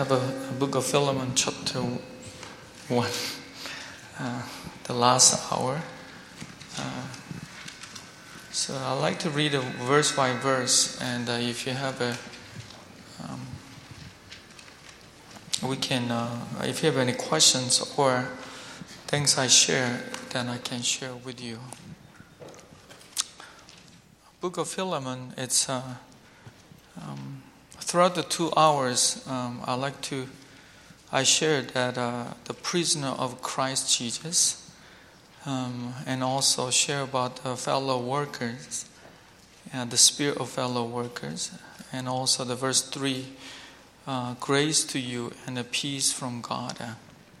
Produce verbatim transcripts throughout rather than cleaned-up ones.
have a, a book of Philemon, chapter one, uh, the last hour. Uh, so I like to read a verse by verse, and uh, if you have a, um, we can. Uh, if you have any questions or things I share, then I can share with you. Book of Philemon. It's. Uh, um, Throughout the two hours, um, I like to, I shared that uh, the prisoner of Christ Jesus, um, and also share about the fellow workers, and the spirit of fellow workers, and also the verse three, uh, grace to you and a peace from God. Uh,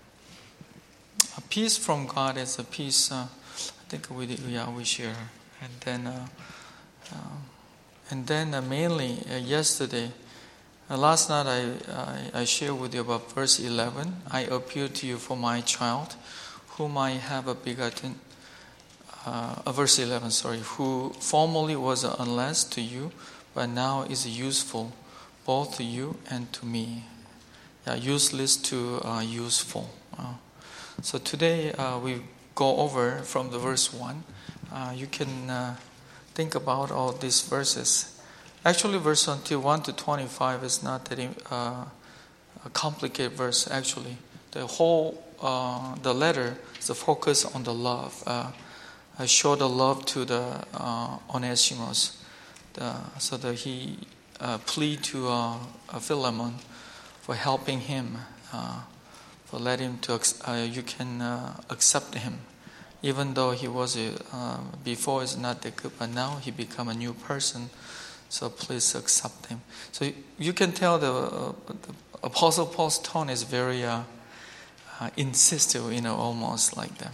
a peace from God is a peace. Uh, I think we yeah we share, and then uh, uh, and then uh, mainly uh, yesterday. Uh, last night I, I I shared with you about verse eleven. I appeal to you for my child, whom I have begotten. Uh, uh, verse eleven, sorry, who formerly was unless to you, but now is useful, both to you and to me. Yeah, useless to uh, useful. Uh, so today uh, we go over from the verse one. Uh, you can uh, think about all these verses. Actually, verse until one to twenty-five is not that uh, a complicated verse. Actually, the whole uh, the letter is a focus on the love. Uh, I show the love to the uh, Onesimus, the, so that he uh, plead to uh, Philemon for helping him, uh, for letting him to uh, you can uh, accept him, even though he was a, uh, before is not that good, but now he become a new person. So please accept him. So you can tell the, uh, the Apostle Paul's tone is very uh, uh, insistent, you know, almost like that.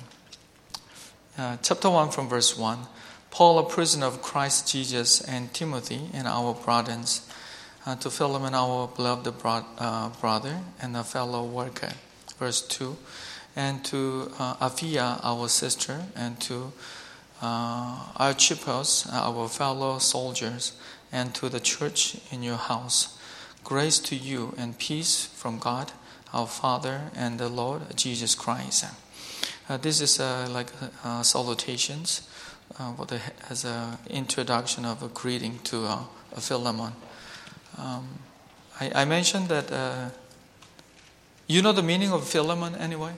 Uh, chapter one from verse one. Paul, a prisoner of Christ Jesus, and Timothy, and our brothers, uh, to Philemon, our beloved bro- uh, brother and a fellow worker. Verse two. And to uh, Apphia, our sister, and to uh, Archippus, our fellow soldiers, and to the church in your house. Grace to you and peace from God, our Father, and the Lord Jesus Christ. Uh, this is uh, like uh, salutations uh, the, as an introduction of a greeting to uh, a Philemon. Um, I, I mentioned that, uh, you know the meaning of Philemon anyway?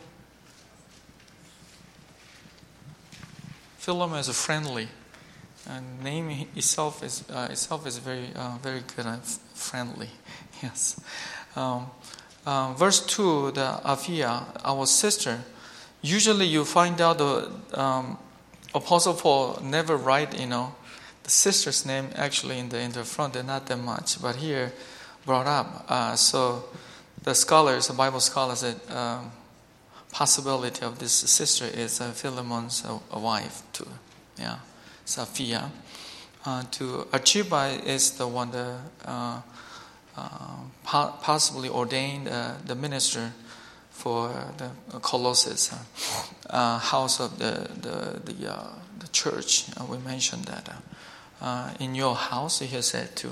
Philemon is a friendly. And name itself is uh, itself is very uh, very good and f- friendly. Yes. Um, uh, verse two, the Apphia, our sister. Usually, you find out the um, Apostle Paul never write, you know, the sister's name actually in the in the front. They're not that much, but here brought up. Uh, so the scholars, the Bible scholars, said um, possibility of this sister is uh, Philemon's uh, wife too. Yeah. Apphia. Uh, to Archippus is the one that uh, uh, po- possibly ordained uh, the minister for the Colossus uh, house of the the the, uh, the church. Uh, we mentioned that uh, in your house, he said to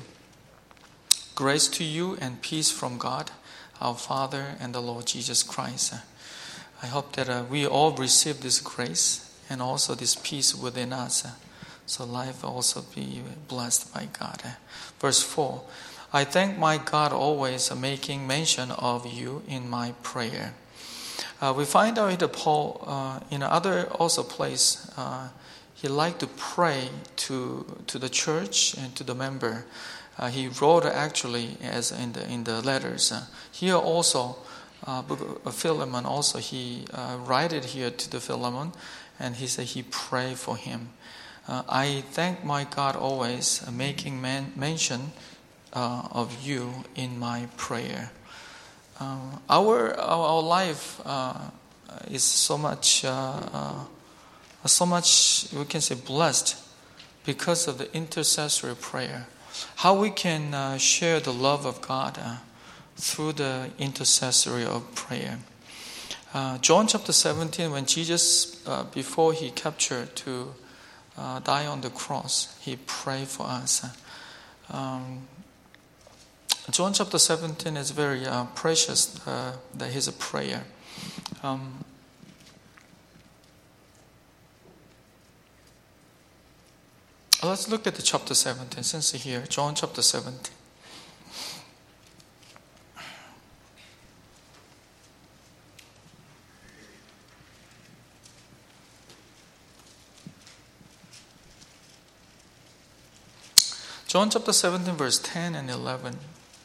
grace to you and peace from God, our Father, and the Lord Jesus Christ. Uh, I hope that uh, we all receive this grace and also this peace within us. Uh, So life also be blessed by God. Verse four. I thank my God always, making mention of you in my prayer. Uh, we find out that Paul, uh, in other also place, uh, he liked to pray to to the church and to the member. Uh, he wrote actually as in the in the letters. Uh, here also, uh, book of Philemon also he uh, write it here to the Philemon, and he said he prayed for him. Uh, I thank my God always, uh, making man- mention uh, of you in my prayer. Um, our, our our life uh, is so much uh, uh, so much we can say blessed because of the intercessory prayer. How we can uh, share the love of God uh, through the intercessory of prayer. Uh, John chapter seventeen, when Jesus uh, before he captured to Uh, die on the cross, he prayed for us. Um, John chapter seventeen is very uh, precious. Uh, that is a prayer. Um, let's look at the chapter seventeen. Since here, John chapter seventeen. John chapter seventeen, verse ten and eleven.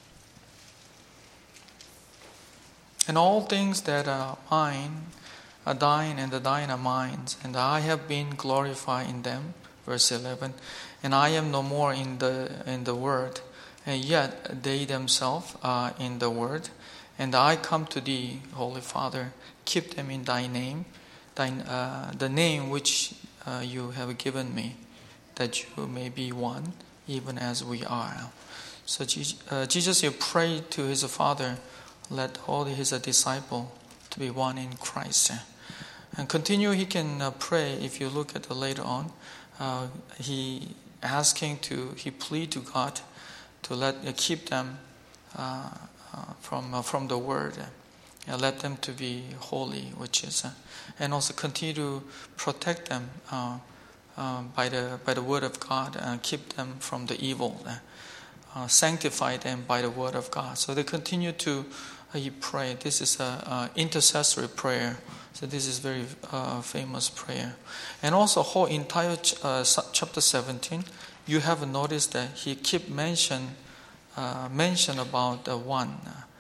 And all things that are mine are thine, and the thine are mine, and I have been glorified in them. Verse eleven. And I am no more in the in the world, and yet they themselves are in the world. And I come to thee, Holy Father, keep them in thy name, thine uh, the name which uh, you have given me, that you may be one, even as we are. So uh, Jesus here prayed to his Father, let all his disciples to be one in Christ. And continue, he can uh, pray. If you look at the later on, uh, he asking to, he plead to God to let uh, keep them uh, uh, from uh, from the word, and let them to be holy, which is, uh, and also continue to protect them uh, uh, by the by the word of God, and keep them from the evil. Uh, sanctify them by the word of God. So they continue to uh, pray. This is a, a intercessory prayer. So this is very uh, famous prayer. And also whole entire ch- uh, chapter seventeen, you have noticed that he keep mention uh, mention about the one.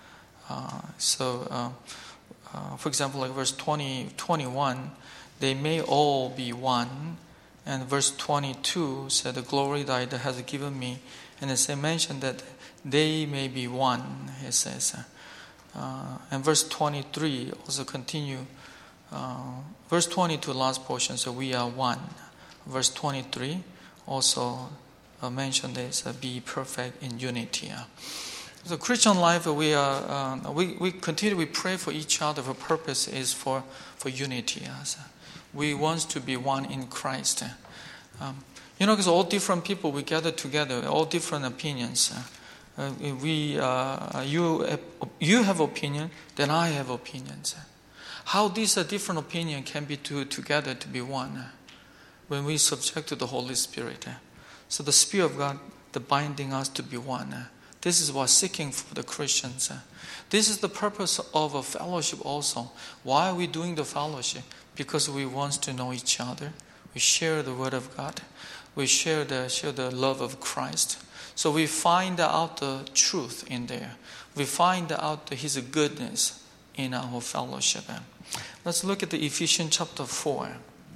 Uh, so, uh, uh, for example, like verse twenty, twenty-one, they may all be one. And verse twenty-two said, the glory that has given me. And it mentioned that they may be one, he says. Uh, and verse twenty-three also continue. Uh, verse twenty-two, last portion, so we are one. Verse twenty-three also uh, mentioned this, uh, be perfect in unity. Uh. So Christian life, we are uh, we we continue we pray for each other. The purpose is for for unity. Uh. So we want to be one in Christ. Uh. Um, You know, because all different people, we gather together, all different opinions. Uh, we, uh, you, you have opinion, then I have opinions. How these uh, different opinions can be to, together to be one uh, when we subject to the Holy Spirit. Uh. So the Spirit of God, the binding us to be one. Uh. This is what seeking for the Christians. Uh. This is the purpose of a fellowship also. Why are we doing the fellowship? Because we want to know each other. We share the Word of God. We share the share the love of Christ. So we find out the truth in there. We find out His goodness in our fellowship. Let's look at the Ephesians chapter four.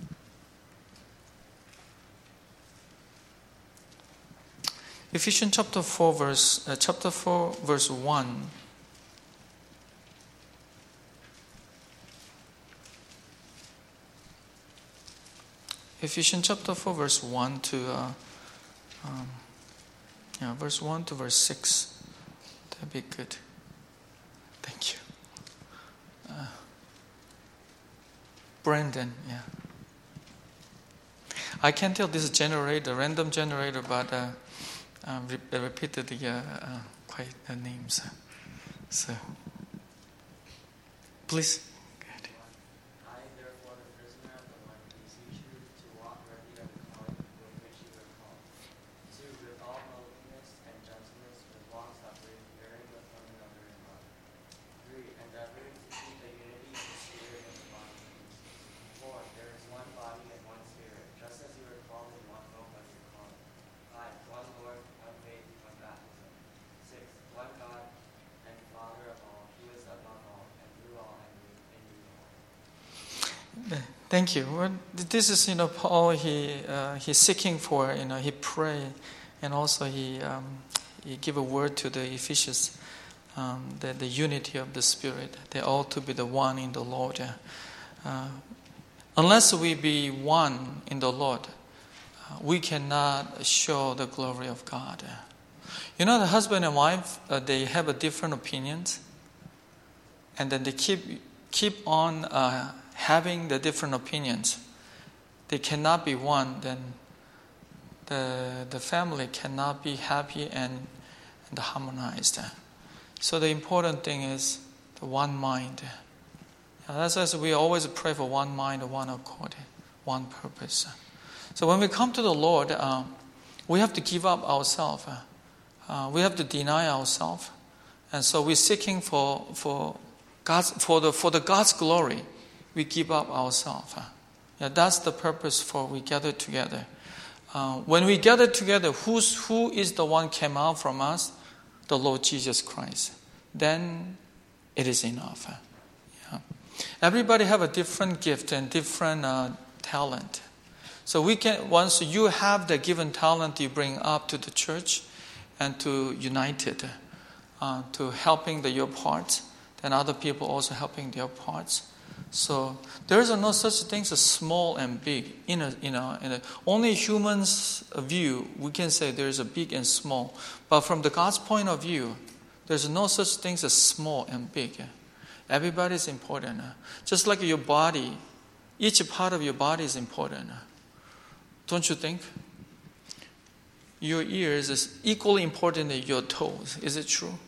Ephesians chapter four verse uh, chapter four verse one. Ephesians chapter four, verse one to uh, um, yeah, verse one to verse six. That'd be good. Thank you, uh, Brandon. Yeah, I can't tell this is generator, random generator, but uh, uh, re- repeated the uh, uh, quite uh, names. So, please. Thank you. Well, this is, you know, Paul. He uh, he's seeking for, you know, he pray, and also he um, he give a word to the Ephesians, um, that the unity of the Spirit. They all to be the one in the Lord. Uh, unless we be one in the Lord, uh, we cannot show the glory of God. You know, the husband and wife, uh, they have a different opinions, and then they keep keep on. Uh, having the different opinions, they cannot be one, then the the family cannot be happy and and harmonized. So the important thing is the one mind. That's why we always pray for one mind, one accord, one purpose. So when we come to the Lord, uh, we have to give up ourselves. Uh, we have to deny ourselves, and so we're seeking for for God's for the for the God's glory. We give up ourselves. Yeah, that's the purpose for we gather together. Uh, when we gather together, who's who is the one came out from us? The Lord Jesus Christ. Then it is enough. Yeah. Everybody have a different gift and different uh, talent. So we can once you have the given talent, you bring up to the church and to unite it, uh, to helping the, your parts, then other people also helping their parts. So there is no such thing as small and big. In a, you know, in a, only humans' view, we can say there is a big and small. But from the God's point of view, there's no such thing as small and big. Everybody is important. Just like your body, each part of your body is important. Don't you think? Your ears is equally important than your toes. Is it true?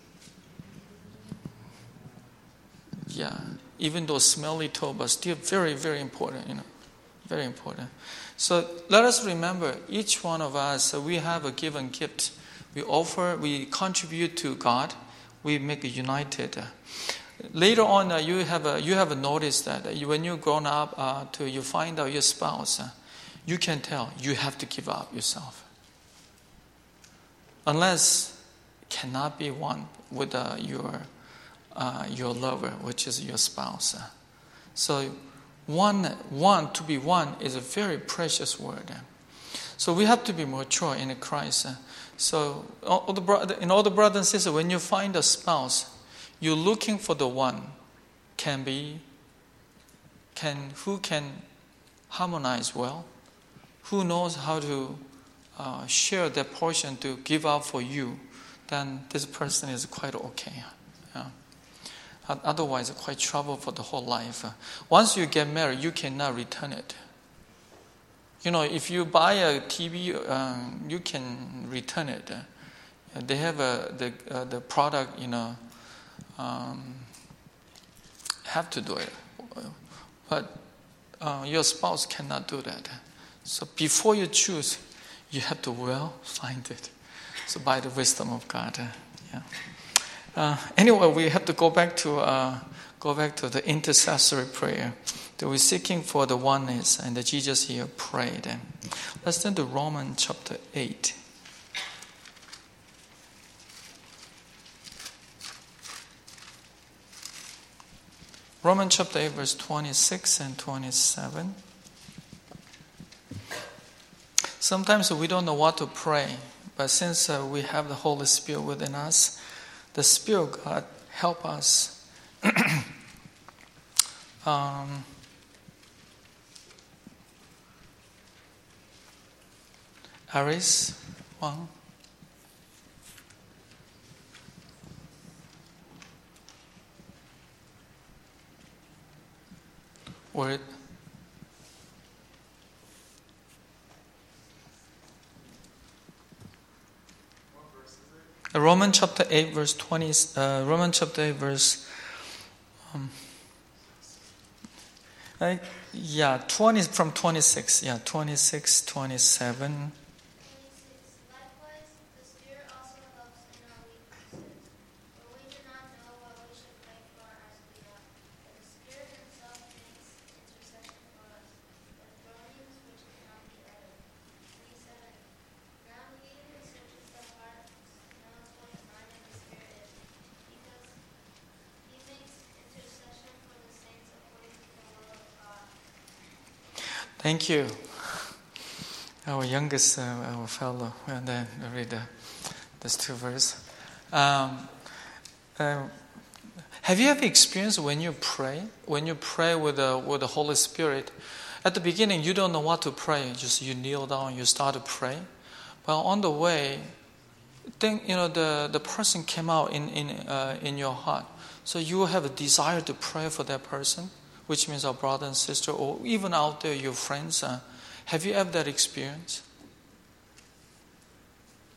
Yeah. Even though smelly toe, but still very, very important, you know. Very important. So let us remember, each one of us, uh, we have a given gift. We offer, we contribute to God. We make it united. Uh, later on, uh, you have a, you have a notice that uh, you, when you're grown up, uh, to you find out your spouse, uh, you can tell you have to give up yourself. Unless it cannot be one with uh, your uh, your lover, which is your spouse. Uh. So one, one to be one is a very precious word. Uh. So we have to be mature in Christ. Uh. So all the bro- in all the brothers and sisters, when you find a spouse, you're looking for the one can be can who can harmonize well, who knows how to uh, share that portion to give up for you, then this person is quite okay. Yeah. Otherwise, quite trouble for the whole life. Once you get married, you cannot return it. You know, if you buy a T V, um, you can return it. Uh, they have a, the uh, the product, you know, um, have to do it. But uh, your spouse cannot do that. So before you choose, you have to well find it. So by the wisdom of God, uh, yeah. Uh, anyway, we have to go back to uh, go back to the intercessory prayer. That we're seeking for the oneness, and that Jesus here prayed. Let's turn to Romans chapter eight. Romans chapter eight, verse twenty-six and twenty-seven. Sometimes we don't know what to pray, but since uh, we have the Holy Spirit within us, the Spirit of God help us. um, Aris, one. Word. Romans chapter eight, verse twenty. Uh, Romans chapter eight, verse. Um, uh, yeah, twenty from twenty-six. Yeah, twenty-six, twenty-seven. Thank you. Our youngest, uh, our fellow, and then read the, this two verse. Um, uh, have you ever experienced when you pray, when you pray with the with the Holy Spirit? At the beginning, you don't know what to pray. Just you kneel down, you start to pray. But on the way, think you know the, the person came out in in uh, in your heart, so you will have a desire to pray for that person. Which means our brother and sister, or even out there, your friends. Uh, have you ever that experience?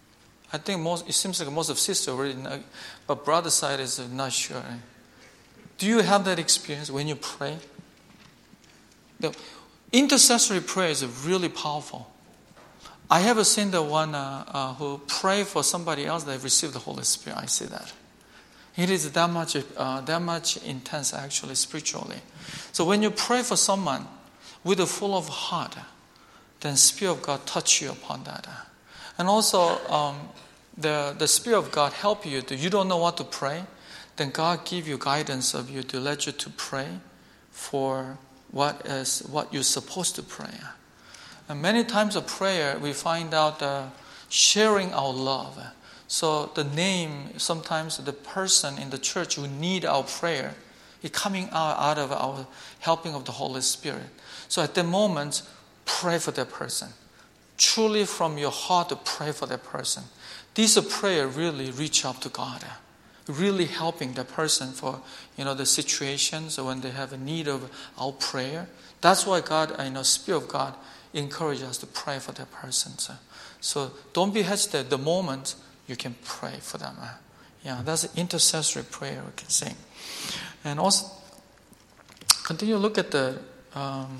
I think most, it seems like most of sisters already know, but brother side is not sure. Do you have that experience when you pray? The intercessory prayer is really powerful. I have seen the one uh, uh, who pray for somebody else that received the Holy Spirit. I see that. It is that much, uh, that much intense actually spiritually. So when you pray for someone with a full of heart, then Spirit of God touch you upon that. And also, um, the, the Spirit of God help you to, you don't know what to pray, then God give you guidance of you to let you to pray for what is what you're supposed to pray. And many times of prayer, we find out uh, sharing our love. So the name, sometimes the person in the church who need our prayer is coming out, out of our helping of the Holy Spirit. So at the moment, pray for that person. Truly from your heart to pray for that person. This prayer really reach up to God. Really helping the person for, you know, the situations when they have a need of our prayer. That's why God, you know, Spirit of God encourages us to pray for that person. So, so don't be hesitant. The moment you can pray for them. Yeah, that's an intercessory prayer we can sing. And also, continue to look at the um,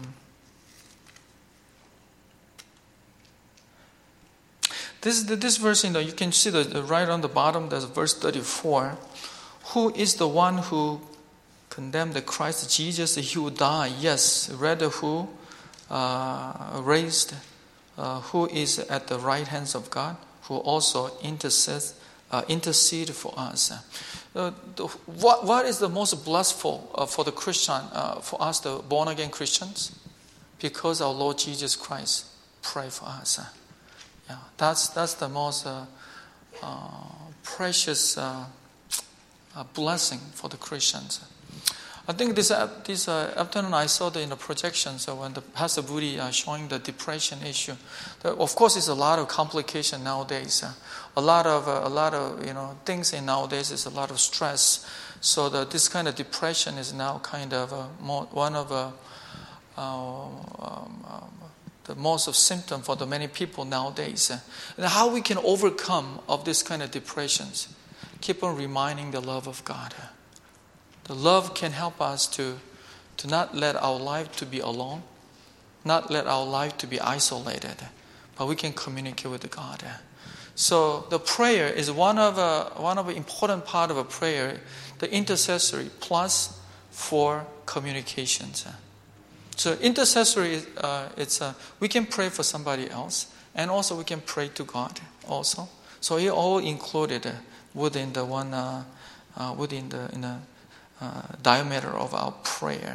This this verse, you know, you can see that right on the bottom, there's verse thirty-four. Who is the one who condemned the Christ Jesus? He who died, yes, rather who uh, raised, uh, who is at the right hands of God, who also intercedes, uh, intercede for us. Uh, the, what what is the most blissful uh, for the Christian, uh, for us, the born again Christians? Because our Lord Jesus Christ pray for us. Yeah, that's that's the most uh, uh, precious uh, uh, blessing for the Christians. I think this uh, this uh, afternoon I saw the in the projections uh, when the Pastor Budi uh, showing the depression issue. The, of course, it's a lot of complication nowadays. Uh, a lot of uh, a lot of you know things in nowadays is a lot of stress. So that this kind of depression is now kind of uh, more, one of a uh, um, um, the most of symptom for the many people nowadays. And how we can overcome of this kind of depressions. Keep on reminding the love of God. The love can help us to, to not let our life to be alone, not let our life to be isolated, but we can communicate with God. So the prayer is one of a, one of the important part of a prayer, the intercessory plus for communications. So intercessory, uh, it's uh, we can pray for somebody else, and also we can pray to God also. So it all included uh, within the one, uh, uh, within the in the uh, diameter of our prayer.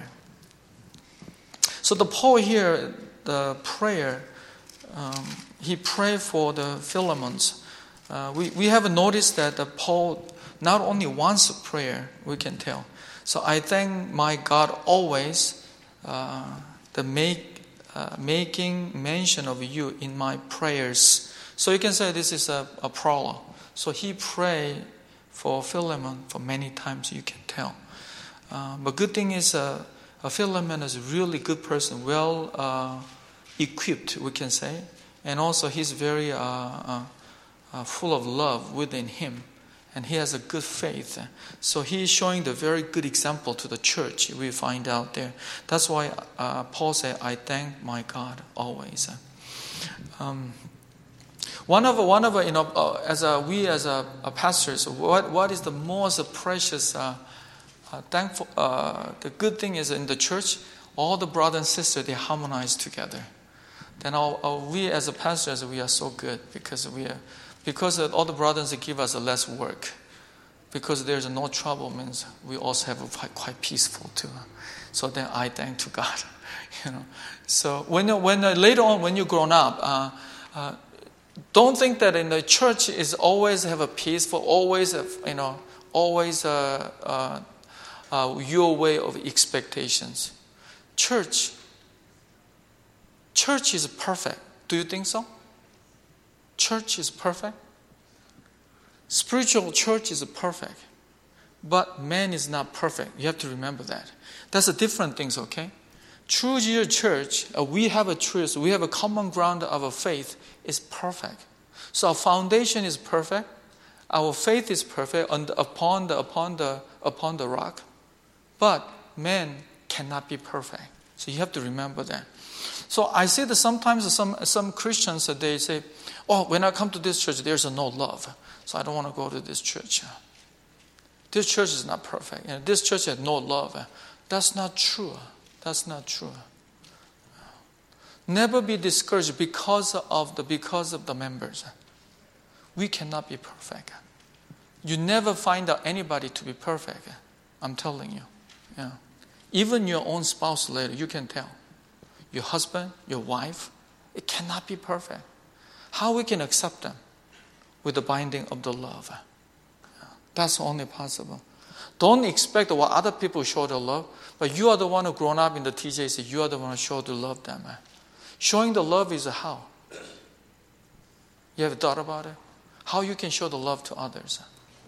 So the Paul here, the prayer, um, he prayed for the Philemons. Uh, we we have noticed that the Paul not only once prayer, we can tell. So I thank my God always. Uh, the make, uh, making mention of you in my prayers. So you can say this is a, a prologue. So he prayed for Philemon for many times, you can tell. Uh, but good thing is uh, Philemon is a really good person, well uh, equipped, we can say. And also he's very uh, uh, uh, full of love within him. And he has a good faith. So he is showing the very good example to the church we find out there. That's why uh, Paul said, I thank my God always. Um, one of, one of you know, uh, as a, we as a, a pastors, what, what is the most precious, uh, uh, thankful, uh, the good thing is in the church, all the brothers and sisters, they harmonize together. Then all, all, we as a pastors, we are so good because we are, Because all the brothers give us less work. Because there's no trouble means we also have a quite, quite peaceful too. So then I thank to God. You know. So when when uh, later on when you're grown up, uh, uh, don't think that in the church is always have a peaceful, always have, you know, always uh, uh, uh, your way of expectations. Church, church is perfect. Do you think so? Church is perfect. Spiritual church is perfect. But man is not perfect. You have to remember that. That's a different things, okay? True Jewish church, uh, we have a truth, we have a common ground of a faith, is perfect. So our foundation is perfect. Our faith is perfect on the, upon the upon the upon the rock. But man cannot be perfect. So you have to remember that. So I say that sometimes some some Christians they say, "Oh, when I come to this church, there's no love, so I don't want to go to this church. This church is not perfect. You know, this church has no love." That's not true. That's not true. Never be discouraged because of the because of the members. We cannot be perfect. You never find out anybody to be perfect. I'm telling you. Yeah. Even your own spouse later, you can tell. Your husband, your wife, it cannot be perfect. How we can accept them? With the binding of the love. Yeah. That's only possible. Don't expect what other people show the love, but you are the one who grown up in the T J C. You are the one who show the love them. Showing the love is how? You have thought about it? How you can show the love to others?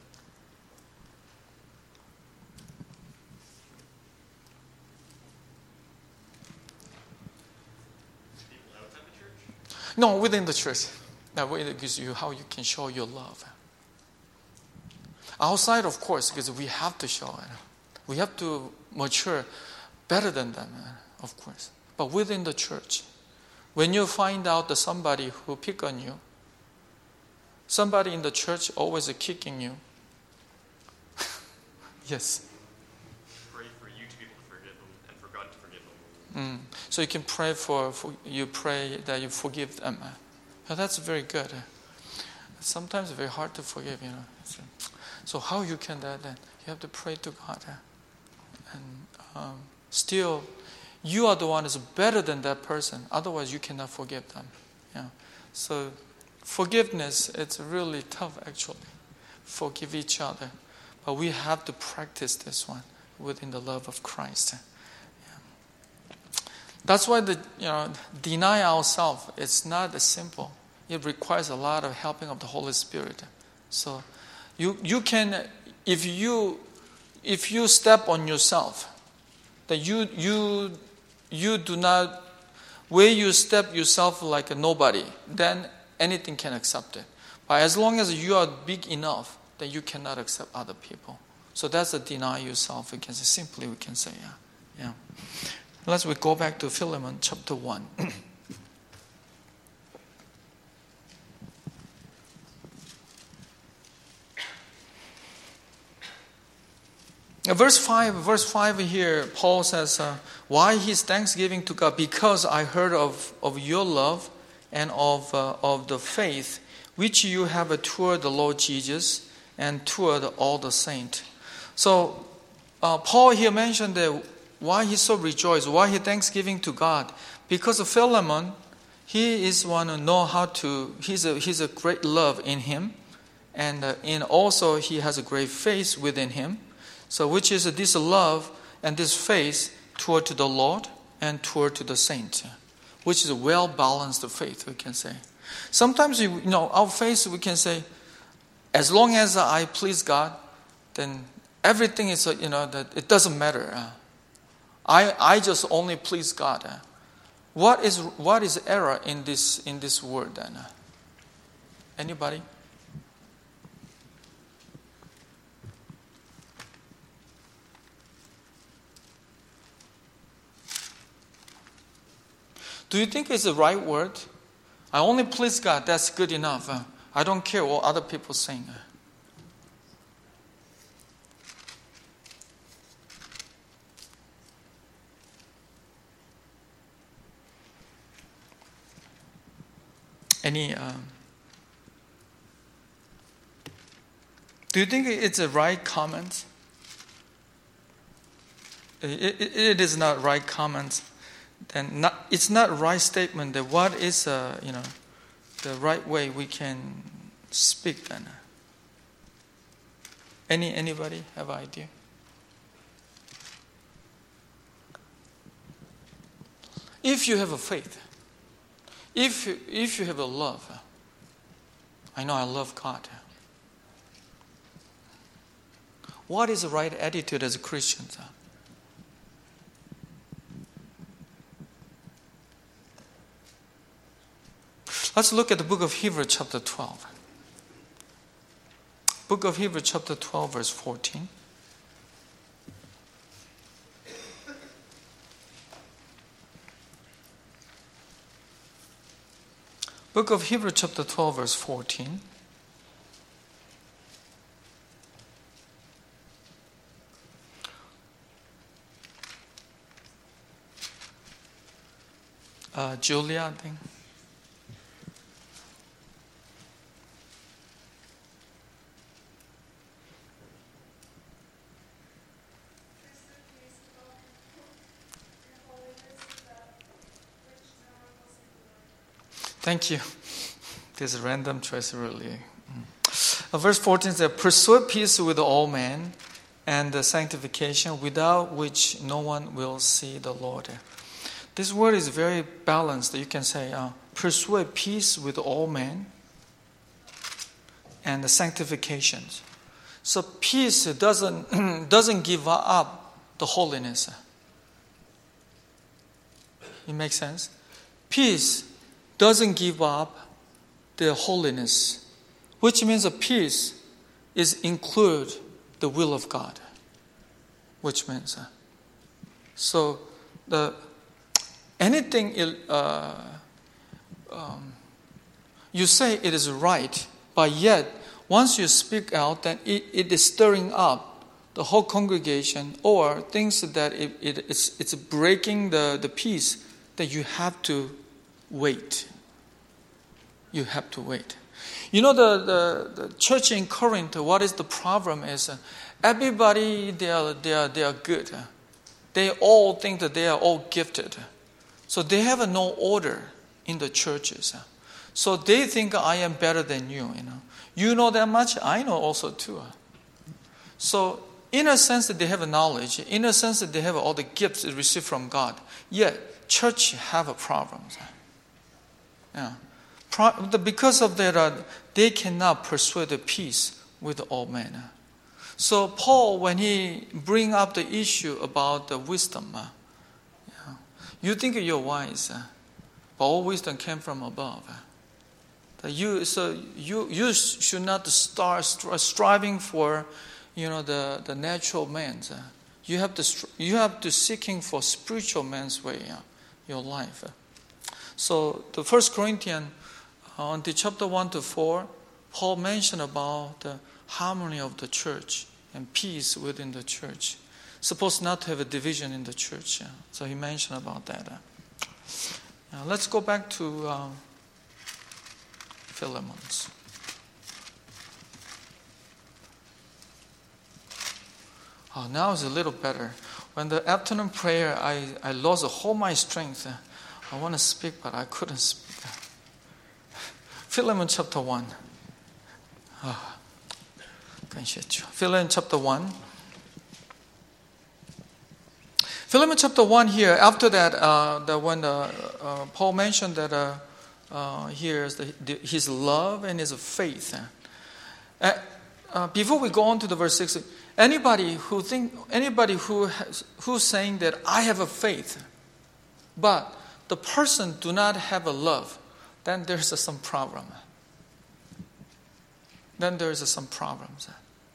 People outside the church? No, within the church. That way it gives you how you can show your love. Outside, of course, because we have to show it. We have to mature better than them, of course. But within the church, when you find out that somebody who pick on you, somebody in the church always kicking you, yes. Pray for you to be able to forgive them and for God to forgive them. Mm. So you can pray for, for you pray that you forgive them. Now, that's very good. Sometimes it's very hard to forgive, you know. So how you can that then? You have to pray to God. And um, still, you are the one who's better than that person. Otherwise, you cannot forgive them. Yeah. So forgiveness, it's really tough actually. Forgive each other. But we have to practice this one within the love of Christ. Yeah. That's why the you know deny ourselves. It's not as simple. It requires a lot of helping of the Holy Spirit. So you you can if you if you step on yourself, that you you you do not where you step yourself like a nobody, then anything can accept it. But as long as you are big enough, then you cannot accept other people. So that's a deny yourself. We can say, simply we can say, yeah. Yeah. Let's we go back to Philemon chapter one. Verse five, verse five here, Paul says, uh, why his thanksgiving to God? Because I heard of, of your love and of uh, of the faith which you have toward the Lord Jesus and toward all the saints. So uh, Paul here mentioned that why he so rejoiced, why he thanksgiving to God. Because of Philemon, he is one who know how to, he's a, he's a great love in him. And uh, in also he has a great faith within him. So which is this love and this faith toward to the Lord and toward to the saint, which is a well-balanced faith, we can say. Sometimes, you know, our faith, we can say, as long as I please God, then everything is, you know, that it doesn't matter. I I just only please God. What is what is error in this in this word then? Anybody? Do you think it's the right word? I only please God, that's good enough. Uh, I don't care what other people saying. Any, um, do you think it's a right comment? It, it, it is not right comment. Then not, it's not right statement that what is uh, you know the right way we can speak then. Any anybody have an idea? If you have a faith, if you, if you have a love, I know I love God. What is the right attitude as a Christian? Let's look at the book of Hebrews chapter twelve. Book of Hebrews chapter twelve, verse fourteen. Book of Hebrews chapter twelve, verse fourteen. Uh, Julia, I think. Thank you. This random choice really. Uh, verse fourteen says, "Pursue peace with all men and the sanctification, without which no one will see the Lord." This word is very balanced. You can say, uh, "Pursue peace with all men and the sanctifications." So peace doesn't doesn't give up the holiness. It makes sense. Peace doesn't give up the holiness, which means a peace is include the will of God, which means uh, so the anything uh, um, you say it is right, but yet once you speak out, then it, it is stirring up the whole congregation, or things that it, it, it's it's breaking the, the peace, that you have to wait. You have to wait. You know, the, the, the church in Corinth, what is the problem is uh, everybody, they are, they, are, they are good. They all think that they are all gifted. So they have uh, no order in the churches. So they think I am better than you. You know, you know that much, I know also too. So in a sense that they have a knowledge, in a sense that they have all the gifts received from God, yet church have a problem. Yeah. Because of that, uh, they cannot persuade the peace with all men. So Paul, when he bring up the issue about the wisdom, uh, yeah, you think you're wise, uh, but all wisdom came from above. Uh, that you, so you you should not start striving for, you know, the, the natural man's. Uh, you have to you have to seeking for spiritual man's way, uh, your life. Uh. So the First Corinthians. Uh, until chapter one to four, Paul mentioned about the harmony of the church and peace within the church. Supposed not to have a division in the church. Yeah. So he mentioned about that. Uh. Now let's go back to um, Philemon's. Oh, now it's a little better. When the afternoon prayer, I, I lost all my strength. Uh, I want to speak, but I couldn't speak. Philemon chapter one. Oh, Philemon chapter one. Philemon chapter one here, after that, uh, the, when the, uh, Paul mentioned that uh, uh, here is the, the, his love and his faith. Uh, uh, before we go on to the verse six, anybody who think anybody who has, who's saying that I have a faith, but the person do not have a love, then there's uh, some problem. Then there's uh, some problems.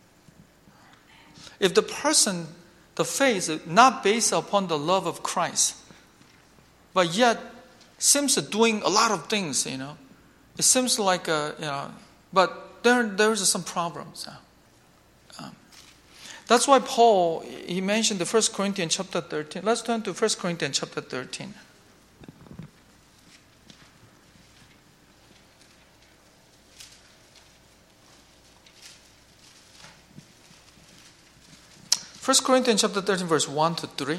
If the person, the faith is not based upon the love of Christ, but yet seems to doing a lot of things, you know, it seems like a, you know, but there there's uh, some problems. Um, that's why Paul, he mentioned the First Corinthians chapter thirteen. Let's turn to First Corinthians chapter thirteen. First Corinthians chapter thirteen, verse one to three.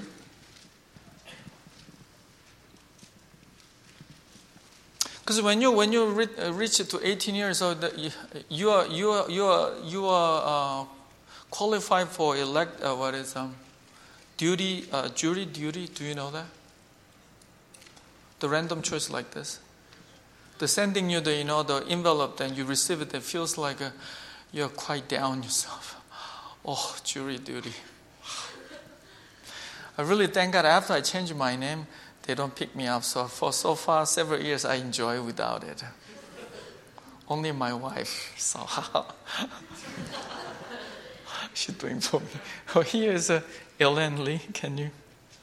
Because when you when you reach, uh, reach to eighteen years old, you, you are you are you are you are uh, qualified for elect uh, what is um duty uh, jury duty. Do you know that? The random choice like this. The sending you the you know the envelope, then you receive it. It feels like uh, you're quite down yourself. Oh, jury duty. I really thank God after I changed my name, they don't pick me up. So for so far, several years, I enjoy without it. Only my wife saw how she's doing for me. Oh, here is uh, Ellen Lee. Can you?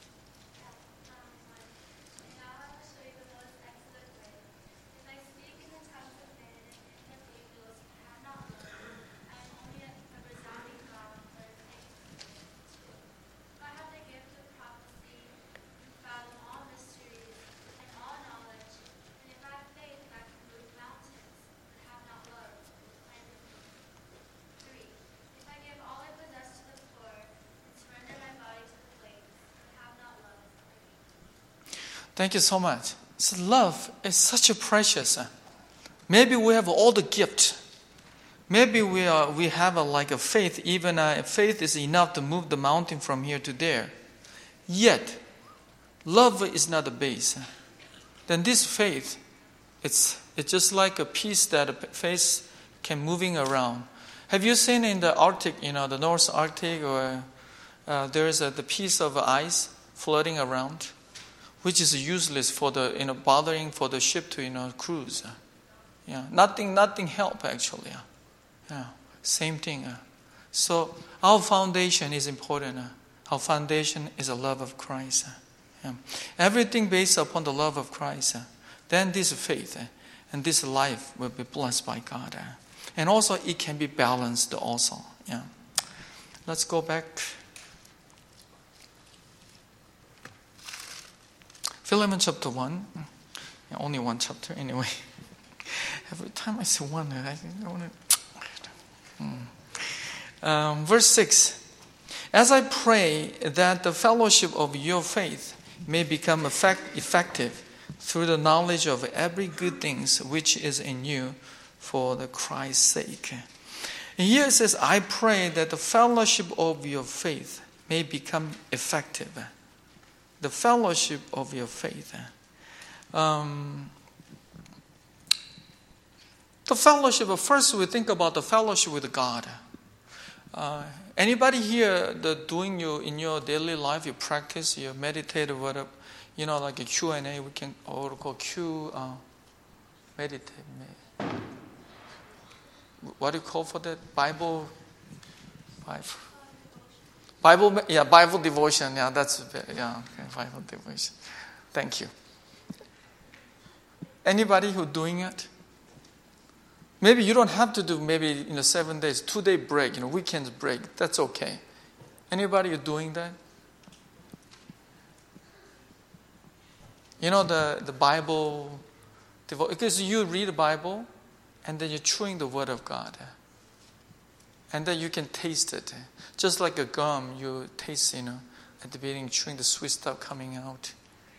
Thank you so much. So love is such a precious. Uh, maybe we have all the gift. Maybe we are we have a, like a faith. Even uh, faith is enough to move the mountain from here to there. Yet, love is not the base. Then this faith, it's it's just like a piece that a faith can moving around. Have you seen in the Arctic, you know, the North Arctic, or uh, there is a, the piece of ice floating around, which is useless for the, you know, bothering for the ship to, you know, cruise. Yeah, nothing, nothing help actually. Yeah, same thing. So our foundation is important. Our foundation is the love of Christ. Yeah. Everything based upon the love of Christ. Then this faith and this life will be blessed by God. And also it can be balanced also. Yeah. Let's go back. Philemon chapter one. Yeah, only one chapter anyway. Every time I say one, I want to... Hmm. Um, verse six. As I pray that the fellowship of your faith may become effect, effective through the knowledge of every good thing which is in you for the Christ's sake. And here it says, I pray that the fellowship of your faith may become effective. The fellowship of your faith. Um, the fellowship, first we think about the fellowship with God. Uh, anybody here the doing you in your daily life, you practice, you meditate, or whatever, you know, like a Q and A, we can or call Q, uh, meditate. What do you call for that? Bible, Bible. Bible, yeah, Bible devotion. Yeah, that's yeah, okay, Bible devotion. Thank you. Anybody who doing it? Maybe you don't have to do maybe in the seven days, two day break, you know, weekends break. That's okay. Anybody who doing that? You know the the Bible, because you read the Bible, and then you're chewing the Word of God. And then you can taste it. Just like a gum, you taste, you know, at the beginning, chewing the sweet stuff coming out.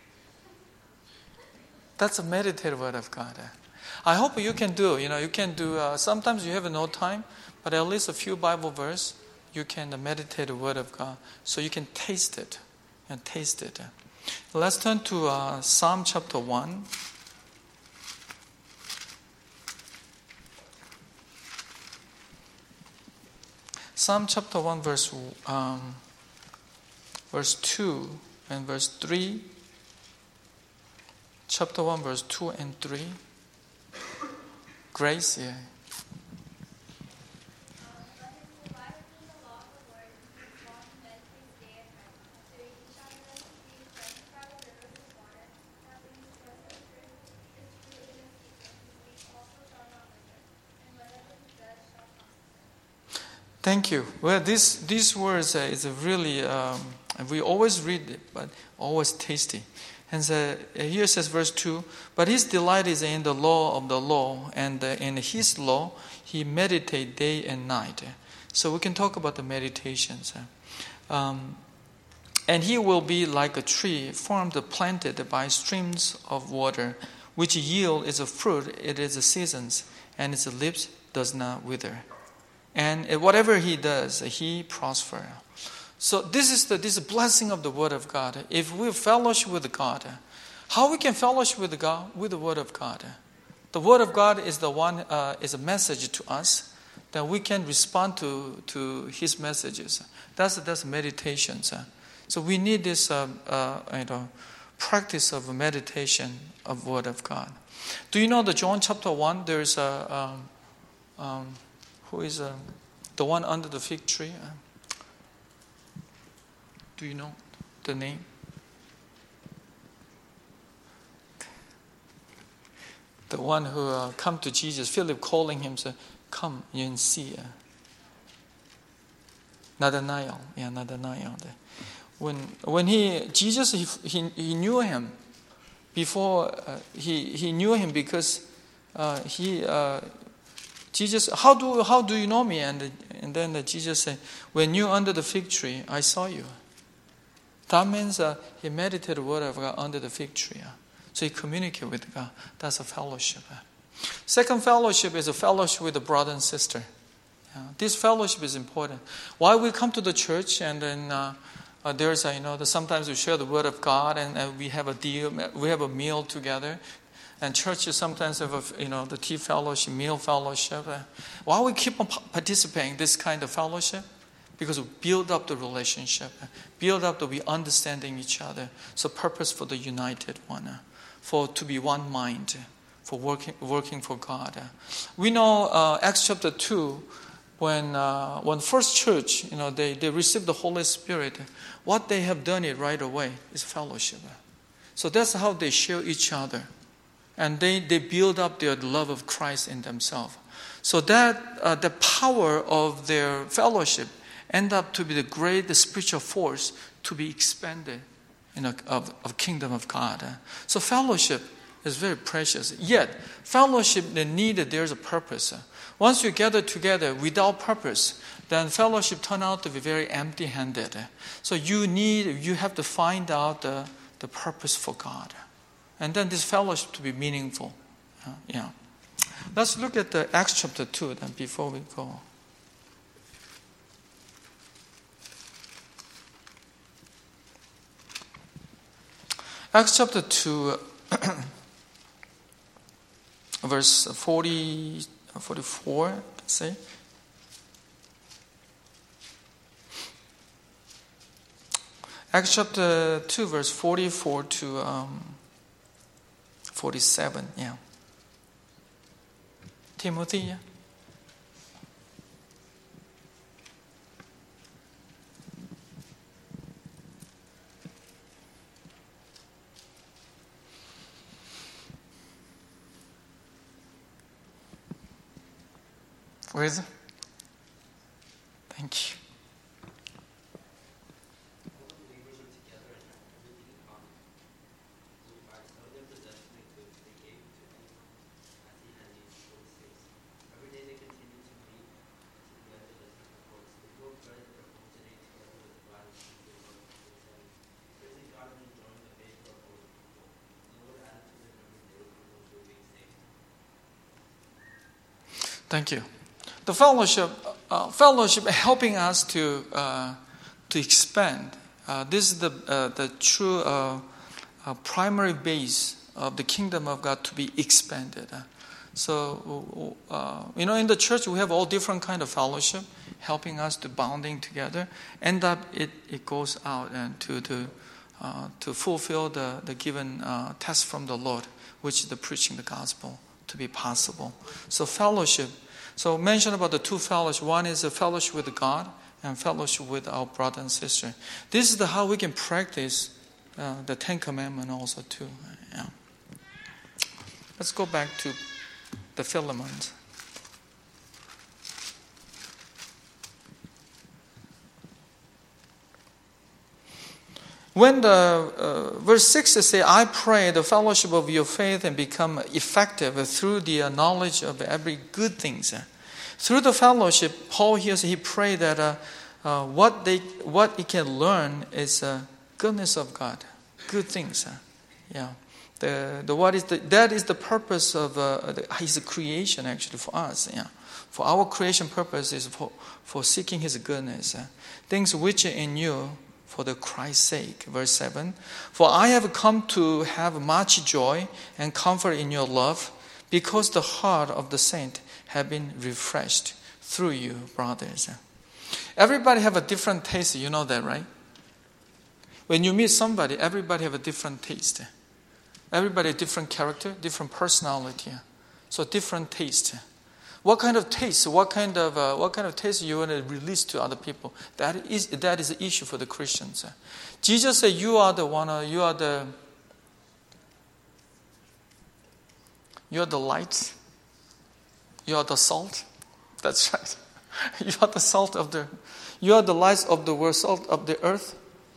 That's a meditative Word of God. I hope you can do, you know, you can do, uh, sometimes you have no time, but at least a few Bible verse, you can uh, meditate the Word of God. So you can taste it and taste it. Let's turn to uh, Psalm chapter one. Psalm chapter one, verse um, verse two and verse three. Chapter one, verse two and three. Grace, yeah. Thank you. Well, this these words uh, is a really um, we always read it, but always tasty. And so, uh, here says verse two. But his delight is in the law of the law, and uh, in his law he meditate day and night. So we can talk about the meditations. Um, and he will be like a tree formed, planted by streams of water, which yield its fruit. It is the seasons, and its lips does not wither. And whatever he does, he prospers. So this is the this is blessing of the Word of God. If we fellowship with God, how we can fellowship with God? With the Word of God. The Word of God is the one uh, is a message to us that we can respond to to His messages. That's that's meditations. So we need this uh, uh, you know practice of meditation of Word of God. Do you know the John chapter one? There's a um, um, who is a, the one under the fig tree? Uh, do you know the name? The one who uh, come to Jesus, Philip calling him, said, "Come and see." Uh, Nathanael, yeah, Nathanael. When when he Jesus he he, he knew him before uh, he he knew him because uh, he uh, Jesus how do how do you know me? And and then uh, Jesus said, "When you under the fig tree, I saw you." That means uh, he meditated the word of God under the fig tree. Uh. So he communicated with God. That's a fellowship. Uh. Second fellowship is a fellowship with a brother and sister. Yeah, this fellowship is important. Why we come to the church and then uh, uh, there's a, you know the, sometimes we share the word of God and uh, we have a deal, we have a meal together, and churches sometimes have a, you know the tea fellowship, meal fellowship. Uh, why we keep on participating in this kind of fellowship? Because we build up the relationship, uh, build up that we understanding each other. So purpose for the united one, uh, for to be one mind, uh, for working working for God. Uh. We know uh, Acts chapter two. When uh, when first church, you know, they, they received the Holy Spirit, what they have done it right away is fellowship. So that's how they share each other. And they, they build up their love of Christ in themselves. So that uh, the power of their fellowship end up to be the great spiritual force to be expanded in a of, of kingdom of God. So fellowship is very precious. Yet, fellowship, the need, there's a purpose. Once you gather together without purpose, then fellowship turns out to be very empty-handed. So you need, you have to find out the, the purpose for God. And then this fellowship to be meaningful. Uh, yeah. Let's look at the Acts chapter two then before we go. Acts chapter two, verse forty, forty-four, let's say. Acts chapter two, verse forty-four to um, forty-seven, yeah. Timothy, yeah. Where is it? Thank you. Thank you. The fellowship, uh, fellowship helping us to uh, to expand. Uh, this is the uh, the true uh, uh, primary base of the kingdom of God to be expanded. Uh, so uh, you know, in the church we have all different kind of fellowship, helping us to bonding together. End up it, it goes out and to to uh, to fulfill the the given uh, task from the Lord, which is the preaching the gospel to be possible. So fellowship. So mention about the two fellowship. One is a fellowship with God and fellowship with our brother and sister. This is the, how we can practice uh, the Ten Commandments also too. Yeah. Let's go back to the Philemons. When the uh, verse six says, I pray the fellowship of your faith and become effective through the knowledge of every good things. Through the fellowship, Paul here he prayed that uh, uh, what they what he can learn is uh, goodness of God, good things. Yeah, the the what is the that is the purpose of uh, the, His creation actually for us. Yeah, for our creation purpose is for for seeking His goodness, uh, things which are in you. For the Christ's sake. Verse seven. For I have come to have much joy and comfort in your love, because the heart of the saint have been refreshed through you, brothers. Everybody have a different taste, you know that, right? When you meet somebody, everybody have a different taste. Everybody different character, different personality. So different taste. What kind of taste? What kind of uh, what kind of taste you want to release to other people? That is that is the issue for the Christians. Jesus said, "You are the one. Uh, you are the you are the light. You are the salt." That's right. You are the salt of the. You are the light of the world, salt of the earth.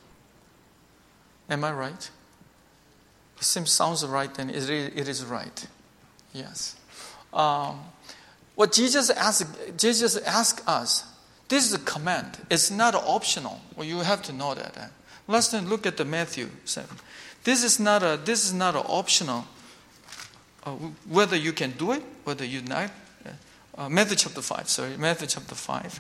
Am I right? It seems sounds right, then it is, it is right. Yes. Um, what Jesus asked, Jesus asked us, this is a command. It's not optional. Well, you have to know that. Eh? Let's then look at the Matthew seven. This is not a. This is not an optional. Uh, whether you can do it, whether you not. Uh, Matthew chapter five. Sorry, Matthew chapter five.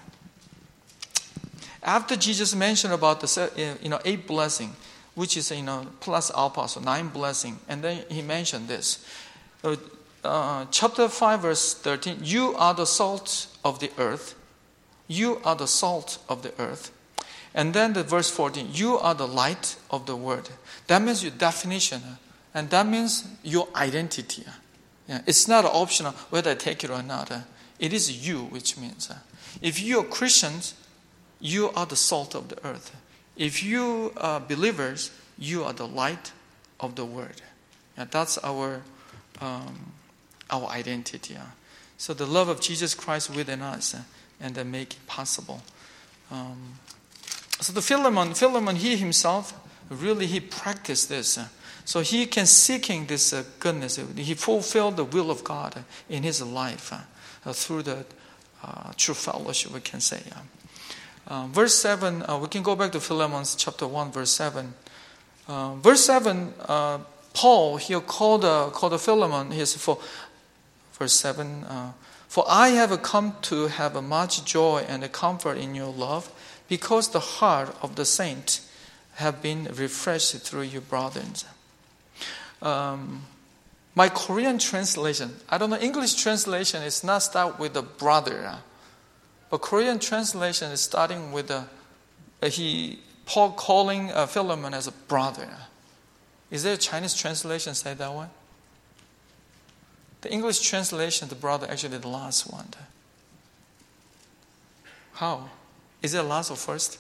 After Jesus mentioned about the you know eight blessing, which is you know plus alpha, so nine blessing, and then he mentioned this. Uh, uh, chapter five, verse thirteen. You are the salt of the earth. You are the salt of the earth. And then the verse fourteen. You are the light of the world. That means your definition, and that means your identity. Yeah, it's not optional whether I take it or not. It is you, which means if you are Christians, you are the salt of the earth. If you are believers, you are the light of the world. Yeah, that's our um, our identity. Yeah. So the love of Jesus Christ within us, uh, and then make it possible. Um, so the Philemon, Philemon, he himself really he practiced this. Uh, so he can seeking this uh, goodness. He fulfilled the will of God uh, in his life uh, uh, through the uh, true fellowship, we can say. Yeah. Uh, verse seven, uh, we can go back to Philemon chapter one, verse seven. Uh, verse seven, uh, Paul here called, uh, called Philemon, he says, for, verse seven, uh, for I have come to have a much joy and a comfort in your love, because the heart of the saints have been refreshed through you, brothers. Um, my Korean translation, I don't know, English translation is not start with the brother. Uh, But Korean translation is starting with a, a he Paul calling uh, Philemon as a brother. Is there a Chinese translation say that one? The English translation, the brother, actually the last one. How? Is it last or first?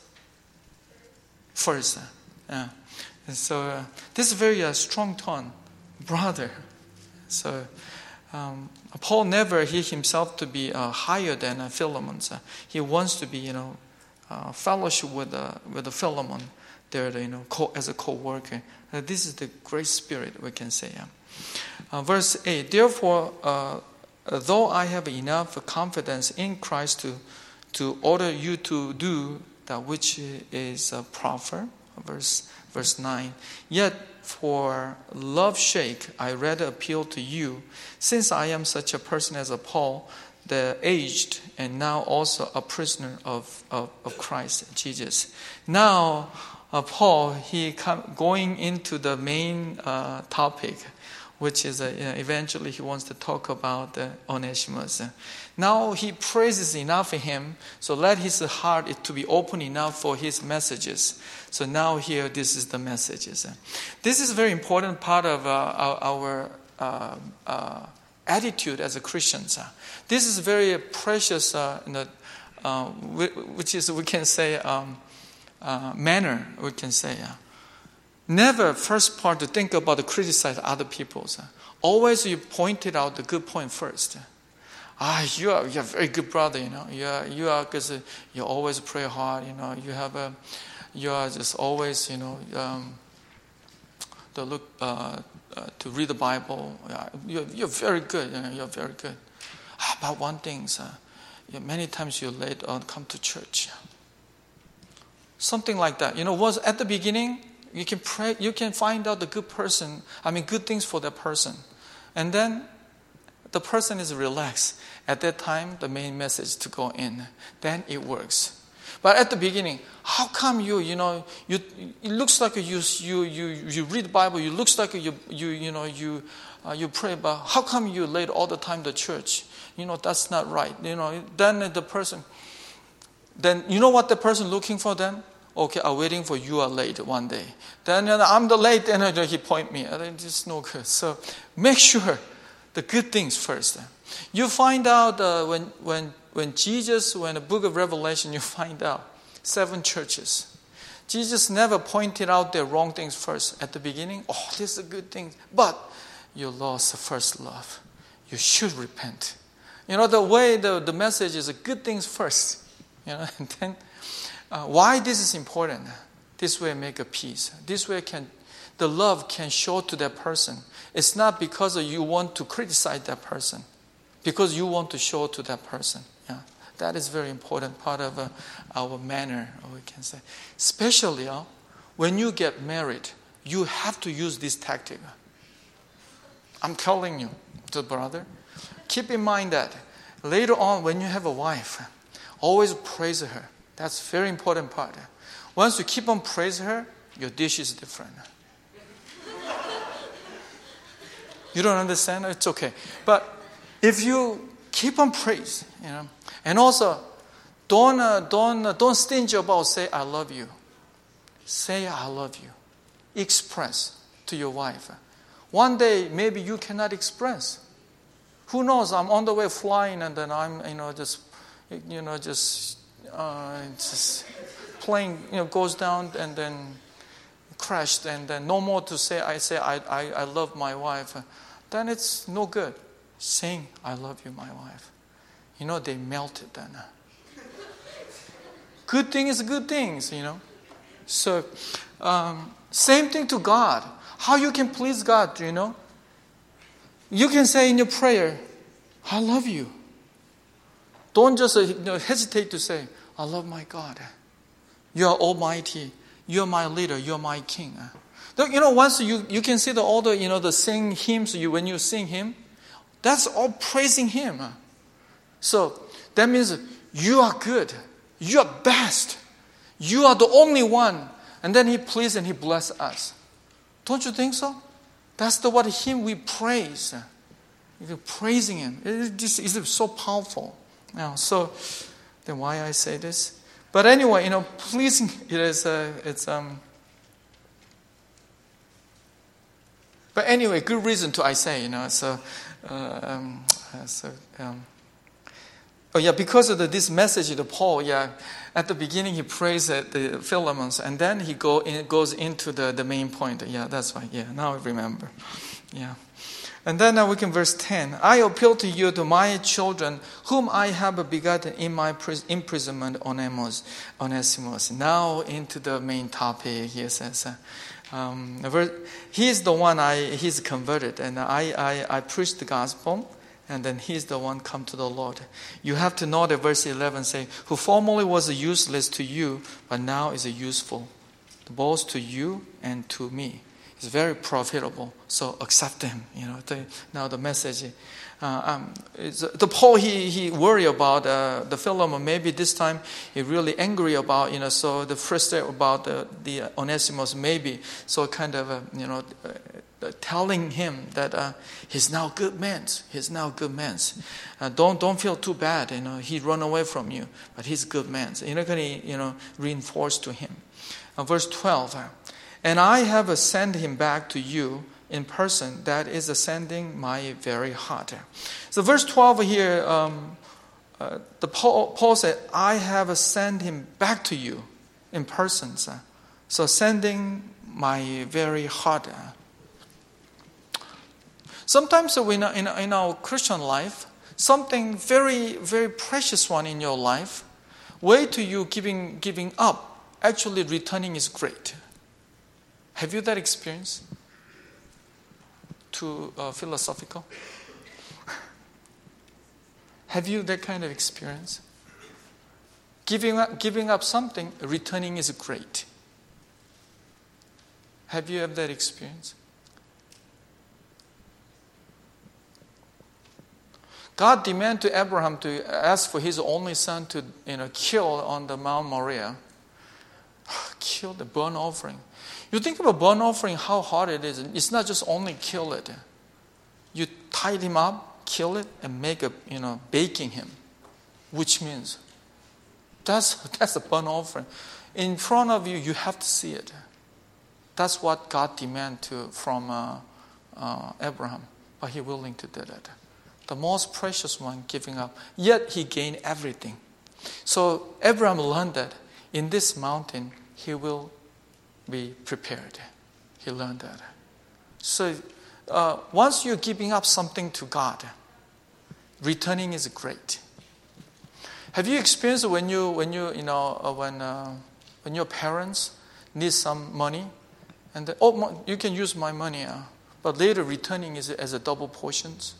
First. Yeah. And so uh, this is very uh, strong tone, brother. So. Um, Paul never he himself to be uh, higher than uh, Philemon. Uh, he wants to be, you know, uh, fellowship with uh, with the Philemon there, you know, co- as a co-worker. Uh, this is the great spirit, we can say. Yeah. Uh, verse eight. Therefore, uh, though I have enough confidence in Christ to to order you to do that which is uh, proper. Verse verse nine. Yet, for love's sake, I rather appeal to you, since I am such a person as a Paul, the aged, and now also a prisoner of, of, of Christ Jesus. Now, uh, Paul, he come, going into the main uh, topic, which is uh, you know, eventually he wants to talk about uh, Onesimus. Now he praises enough of him, so let his heart to be open enough for his messages. So now here, this is the messages. This is a very important part of uh, our, our uh, uh, attitude as a Christians. This is very precious, uh, in the, uh, which is, we can say, um, uh, manner, we can say. Uh, Never first part to think about to criticize other people. Always you pointed out the good point first. Ah, you are you're a very good brother, you know. You are you are because you always pray hard, you know. You have a you are just always, you know, um, to look uh, uh, to read the Bible. You're you're very good. You know, you're very good. Ah, but one thing, uh, yeah, many times you're late on come to church. Something like that. You know, was at the beginning. You can pray. You can find out the good person. I mean, good things for that person, and then the person is relaxed. At that time, the main message to go in. Then it works. But at the beginning, how come you? You know, you. It looks like you. You. You. You read the Bible. It looks like you. You. You know. You. Uh, you pray. But how come you late all the time to church? You know, that's not right. You know. Then the person. Then you know what the person looking for them? Okay, I'm waiting for you are late one day. Then uh, I'm the late, and uh, he point me. Uh, It's no good. So make sure the good things first. You find out uh, when when when Jesus, when the book of Revelation, you find out seven churches. Jesus never pointed out their wrong things first at the beginning. Oh, this is a good thing. But you lost the first love. You should repent. You know, the way the, the message is good things first. You know, and then uh, why this is important? This way make a peace. This way can the love can show to that person. It's not because you want to criticize that person. Because you want to show to that person. Yeah. That is very important part of uh, our manner, we can say. Especially uh, when you get married, you have to use this tactic. I'm telling you, the brother, keep in mind that later on when you have a wife, always praise her. That's very important part. Once you keep on praising her, your dish is different. You don't understand? It's okay. But if you keep on praise, you know, and also don't uh, don't uh, don't stingy about say I love you. Say I love you. Express to your wife. One day maybe you cannot express. Who knows? I'm on the way flying, and then I'm you know just you know just uh, just plane you know goes down and then crashed, and then no more to say I say I I, I love my wife. Then it's no good. Saying, I love you, my wife. You know, they melted then. Good thing is good things, you know. So, um, same thing to God. How you can please God, you know. You can say in your prayer, I love you. Don't just uh, you know, hesitate to say, I love my God. You are almighty. You are my leader. You are my king. You know, once you, you can see the all the, you know, the sing hymns, you when you sing hymn, that's all praising Him. So that means you are good. You are best. You are the only one. And then He pleases and He blesses us. Don't you think so? That's the what Him we praise. You're praising Him. It is, it's so powerful. Now, so then why I say this? But anyway, you know, pleasing it is. Uh, it's um. But anyway, good reason to I say, you know, so. Uh, um, uh, so, um, oh yeah, because of the, this message of Paul, yeah, at the beginning he prays at the Philemons, and then he go in, goes into the, the main point. Yeah, that's right. Yeah, now I remember. Yeah, and then now we can verse ten. I appeal to you, to my children, whom I have begotten in my imprisonment, Onesimus. Onesimus. Now into the main topic. He says. Uh, Um, he's the one I he's converted, and I, I, I preach the gospel, and then he's the one come to the Lord. You have to know that verse eleven say, who formerly was useless to you, but now is useful, both to you and to me. It's very profitable, so accept him. You know, the, now the message. Uh, um, it's, the Paul he he worry about uh, the Philemon. Maybe this time he really angry about you know. So the first step about the, the Onesimus maybe so kind of uh, you know uh, telling him that uh, he's now good man. He's now good man. Uh, don't don't feel too bad. You know he run away from you, but he's good man. So you're not going to you know reinforce to him. Uh, verse twelve. Uh, and I have uh, sent him back to you in person, that is ascending my very heart. So verse twelve here, um, uh, the Paul, Paul said, I have sent him back to you in person. So, so sending my very heart. Sometimes in, in, in our Christian life, something very, very precious one in your life, way to you giving, giving up, actually returning is great. Have you that experience? Too uh, philosophical? Have you that kind of experience? Giving up, giving up something, returning is great. Have you had that experience? God demanded to Abraham to ask for his only son to you know kill on the Mount Moriah. Kill the burnt offering. You think about burnt offering, how hard it is. It's not just only kill it. You tie him up, kill it, and make a, you know, baking him. Which means, that's that's a burnt offering. in front of you, you have to see it. That's what God demanded to, from uh, uh, Abraham, but he willing to do that. The most precious one giving up, yet he gained everything. So Abraham learned that in this mountain, he will be prepared. He learned that. So uh, once you're giving up something to God, returning is great. Have you experienced when you when you you know uh, when uh, when your parents need some money, and they, oh you can use my money, uh, but later returning is as a double portions.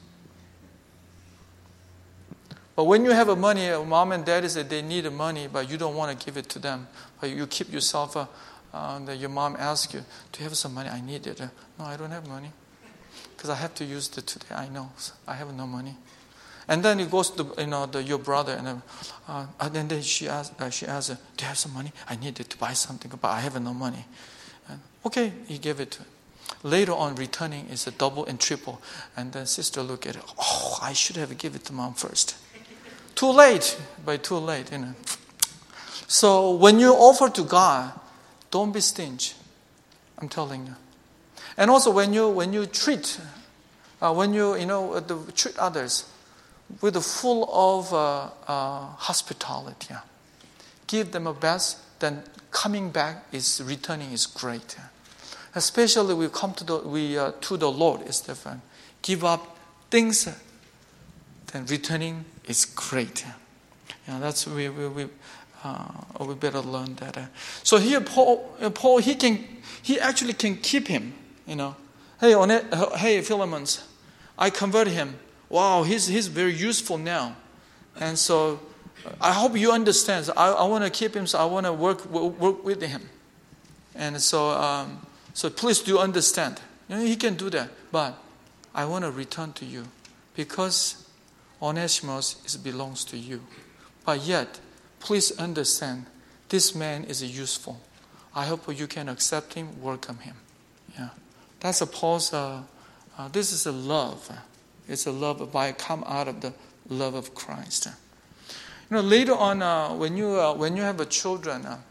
But when you have a money, mom and dad say they need the money, but you don't want to give it to them, but you keep yourself. Uh, uh, that your mom asks you, "Do you have some money? I need it." Uh, no, I don't have money because I have to use it today. I know I have no money. And then it goes to you know the, your brother, and uh, and then she asks, uh, she asks, "Do you have some money? I need it to buy something, but I have no money." And, okay, he gave it to her. Later on, returning is a double and triple, and then sister look at it. Oh, I should have given it to mom first. Too late, but too late, you know. So when you offer to God, don't be stingy. I'm telling you. And also when you when you treat, uh, when you you know the, treat others with a full of uh, uh, hospitality, yeah. Give them a best. Then coming back is returning is great. Especially we come to the we uh, to the Lord is different. Give up things. Then returning is great. Yeah, that's we we we, uh, we better learn that. Uh. So here Paul uh, Paul he can he actually can keep him. You know, hey on it, hey Philemons, I convert him. Wow, he's he's very useful now, and so I hope you understand. I I want to keep him. So I want to work work with him, and so um, so please do understand. You know, he can do that, but I want to return to you because Onesimus is belongs to you. But yet, please understand, this man is useful. I hope you can accept him, welcome him. Yeah, that's a Paul's. Uh, uh, this is a love. It's a love by come out of the love of Christ. You know, later on, uh, when you uh, when you have a children, uh,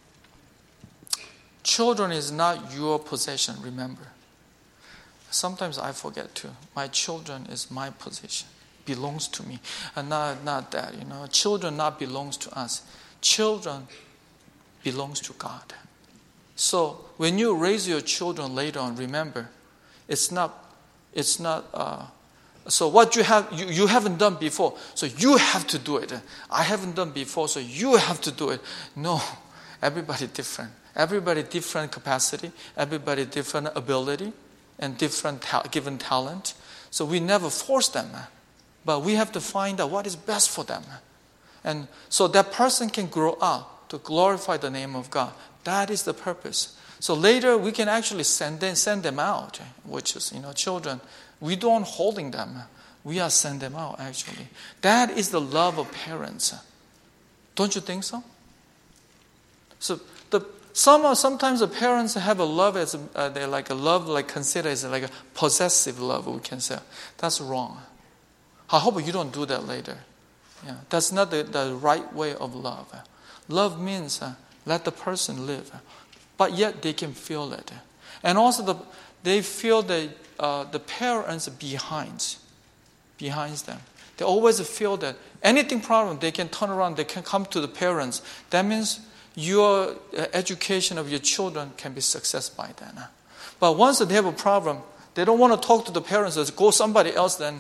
children is not your possession. Remember. Sometimes I forget too. My children is my possession. Belongs to me, and not not that. You know, children not belongs to us. Children belongs to God. So when you raise your children later on, remember, it's not, it's not. Uh, so what you have, you, you haven't done before, so you have to do it. I haven't done before, so you have to do it. No, everybody different. Everybody different capacity. Everybody different ability, and different ta- given talent. So we never force them. But we have to find out what is best for them. And so that person can grow up to glorify the name of God. That is the purpose. So later we can actually send them, send them out, which is, you know, children. We don't holding them. We are send them out, actually. That is the love of parents. Don't you think so? So the some sometimes the parents have a love as uh, they like a love like consider as like a possessive love, we can say. That's wrong. I hope you don't do that later. Yeah, that's not the, the right way of love. Love means uh, let the person live, but yet they can feel it. And also the, they feel that uh, the parents behind, behind them. They always feel that anything problem, they can turn around, they can come to the parents. That means your uh, education of your children can be success by then. But once they have a problem, they don't want to talk to the parents. They go somebody else then.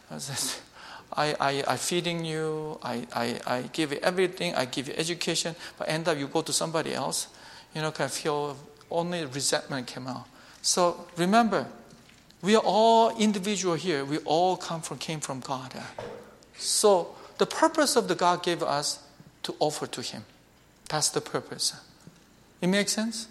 I, I, I feeding you, I, I, I give you everything, I give you education, but end up you go to somebody else, you know, can feel only resentment came out. So remember, we are all individual here. We all come from came from God. So the purpose of the God gave us to offer to Him. That's the purpose. It makes sense?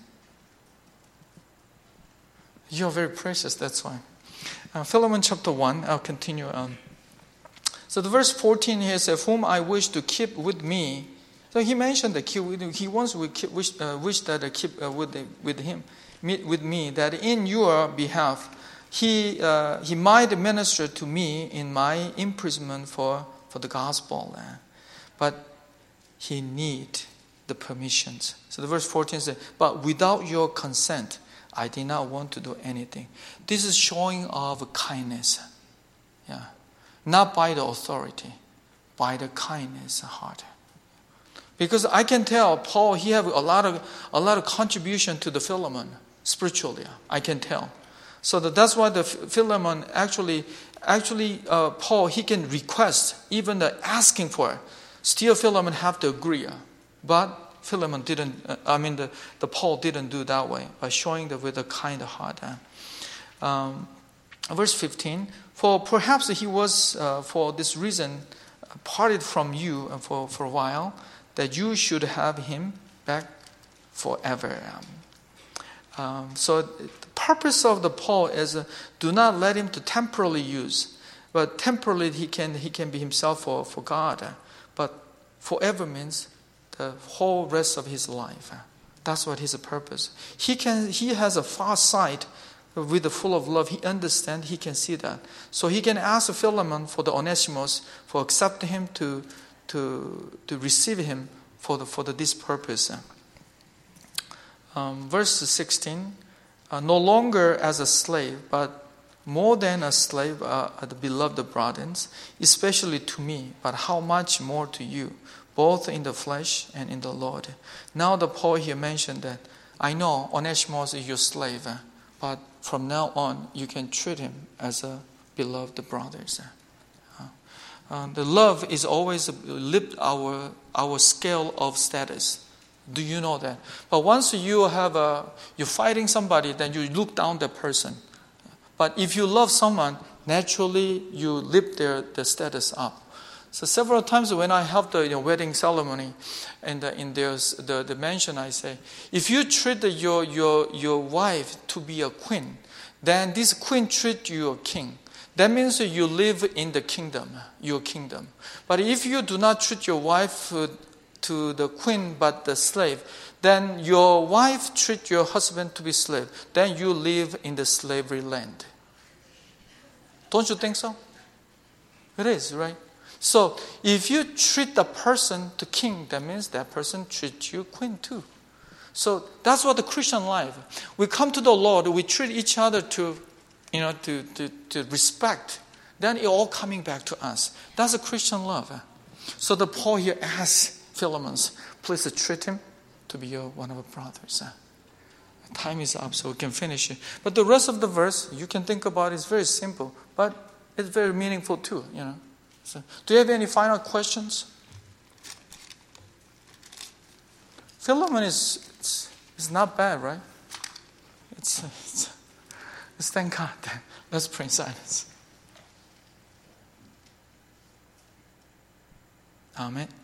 You're very precious, that's why. Uh, Philemon chapter one, I'll continue on. So the verse fourteen here says, whom I wish to keep with me. So he mentioned that he wants to keep, wish, uh, wish that I keep uh, with, the, with him, with me, that in your behalf he uh, he might minister to me in my imprisonment for, for the gospel. But he need the permissions. So the verse fourteen says, but without your consent, I did not want to do anything. This is showing of kindness. Yeah. Not by the authority, by the kindness heart. Because I can tell Paul, he have a lot of a lot of contribution to the Philemon spiritually. I can tell. So that that's why the Philemon actually, actually uh, Paul, he can request, even the asking for it. Still Philemon have to agree. But Philemon didn't, uh, I mean the, the Paul didn't do that way, by showing that with a kind heart. Um, verse fifteen, for perhaps he was, uh, for this reason, parted from you for, for a while, that you should have him back forever. Um, um, so the purpose of the Paul is uh, do not let him to temporarily use, but temporarily he can he can be himself for, for God. Uh, but forever means the whole rest of his life. Uh, that's what his purpose. He can he has a far sight with the full of love. He understands, he can see that. So he can ask Philemon for the Onesimus, for accept him to to to receive him for the for the, this purpose. Um, verse sixteen, uh, no longer as a slave, but more than a slave, uh, the beloved brothers, especially to me, but how much more to you, both in the flesh and in the Lord. Now the Paul here mentioned that, I know Onesimus is your slave, but from now on you can treat him as a beloved brothers. Uh, uh, the love is always lift our our scale of status. Do you know that? But once you have a you're fighting somebody, then you look down the person. But if you love someone, naturally you lift their, their status up. So several times when I have the you know, wedding ceremony, and the, in there's the, the mansion, I say, if you treat your your your wife to be a queen, then this queen treat you a king. That means you live in the kingdom, your kingdom. But if you do not treat your wife to the queen but the slave, then your wife treat your husband to be slave. Then you live in the slavery land. Don't you think so? It is, right? So if you treat the person to king, that means that person treats you queen too. So that's what the Christian life. We come to the Lord, we treat each other to, you know, to, to, to respect. Then it all coming back to us. That's a Christian love. So the Paul here asks Philemon, please treat him to be your, one of our brothers. Time is up, so we can finish it. But the rest of the verse, you can think about it. It's very simple, but it's very meaningful too. You know. So, do you have any final questions? Philemon is it's, it's not bad, right? It's, it's, it's thank God. Let's pray in silence. Amen.